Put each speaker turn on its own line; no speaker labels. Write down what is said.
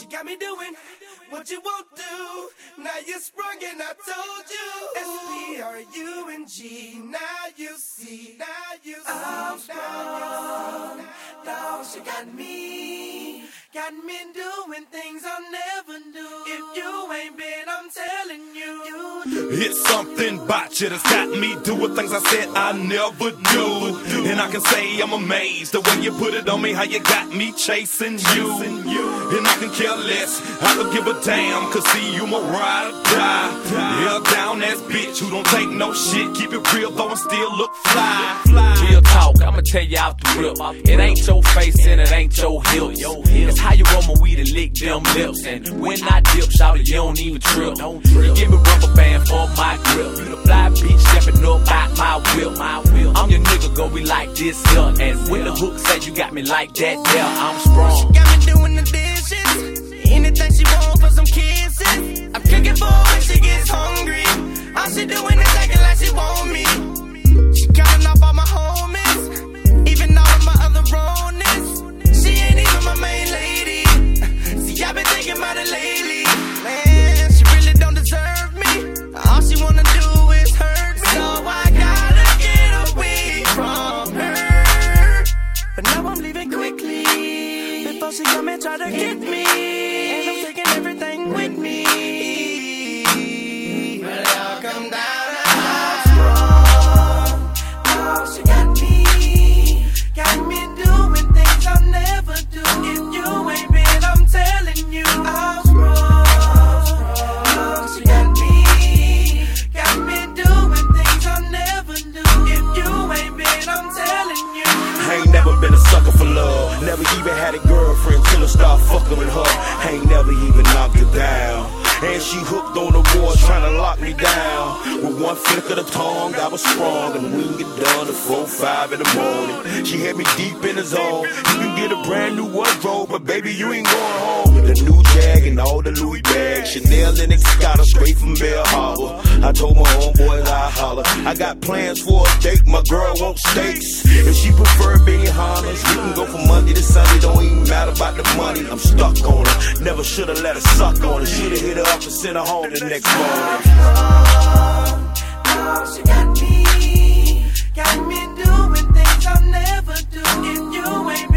got me doing what you won't do. Now you're sprung and I told you. S-P-R-U-N-G. Now you see. I'm sprung. Dog, she got me doing things I'll never do. If you ain't been, I'm telling you.
It's something about you that's got me doing things I said I never do. And I can say I'm amazed the way you put it on me, how you got me chasing you. And I can care less, I don't give a damn, cause see you my ride or die. Yeah, down ass bitch who don't take no shit, keep it real though and still look fly.
Real talk, I'ma tell you out the rip. It ain't your face and it ain't your hips. It's how you roll my weed and lick them lips. And when I dip, shout it, you don't even trip. You give me rubber band for my grip. You the fly bitch stepping up out my whip. I'm your nigga, go be like this here. And when the hook said you got me like that, there I'm sprung.
She got me doing the dishes, anything she want for some kisses. I'm cooking for her when she gets hungry. All she doing is acting like she want me. She counting off all my homies, even all of my other wrongness. She ain't even my main lady. See, I've been thinking about it lately. Man, she really don't deserve me. All she wanna do is hurt me. So I gotta get away from her. But now I'm leaving quickly, before she come and try to get me. And I'm taking everything with me. But it all come down. She got me doing things I'll never do. If you ain't been, I'm telling you, I'm sprung. She got me doing things I'll never do. If you ain't been, I'm telling you.
I ain't never been a sucker for love, never even had a girlfriend till I start fucking with her. I ain't never even knocked her down. And she hooked on the board, trying to lock me down. With one flick of the tongue, I was sprung. And we can get done at 4, 5 in the morning. She had me deep in the zone. You can get a brand new wardrobe, but baby, you ain't going home. The new Jag and all the Louis bags, Chanel and Escada straight from Bell Harbor. I told my homeboys I holler. I got plans for a date, my girl wants steaks. If she prefer Benihana's, we can go from Monday to Sunday. Don't even matter about the money, I'm stuck on her. Never should've let her suck on it. Should've hit her up and sent her home the next morning.
She got me doing things I'll never do. If you ain't